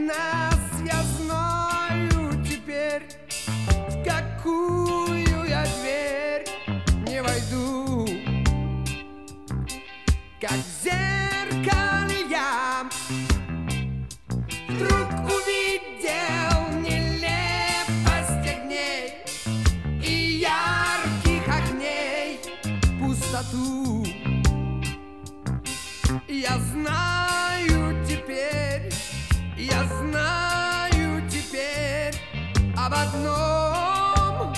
нас, я знаю теперь, в какую я дверь не войду. Как в зеркале я вдруг увидел нелепость огней и ярких огней пустоту. Я знаю теперь, я знаю теперь об одном: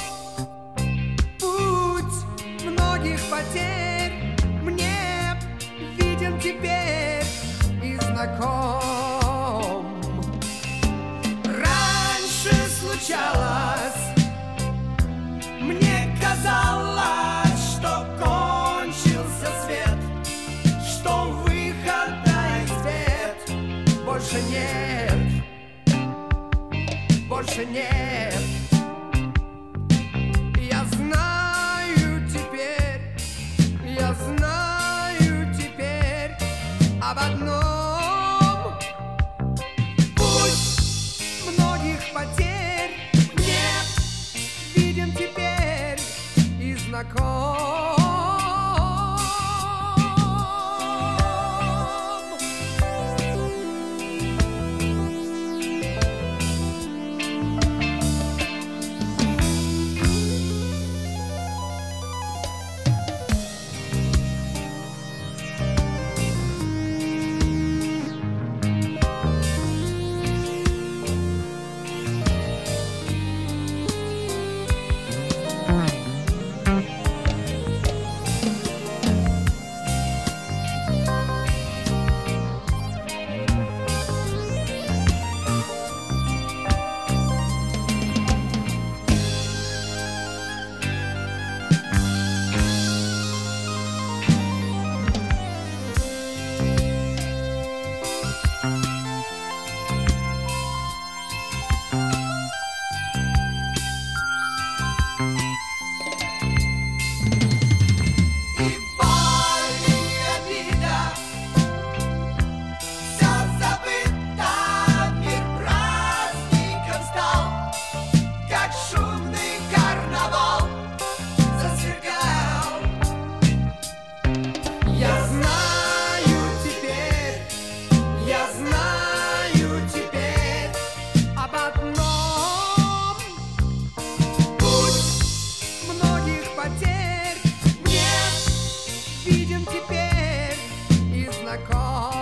путь многих потерь мне виден теперь и знаком. Раньше случалось, мне казалось, что кончился свет, что выхода из бед больше нет, больше нет. Я знаю теперь, я знаю теперь об одном: путь многих потерь мне виден теперь и знаком. Потерь мне виден теперь и знаком.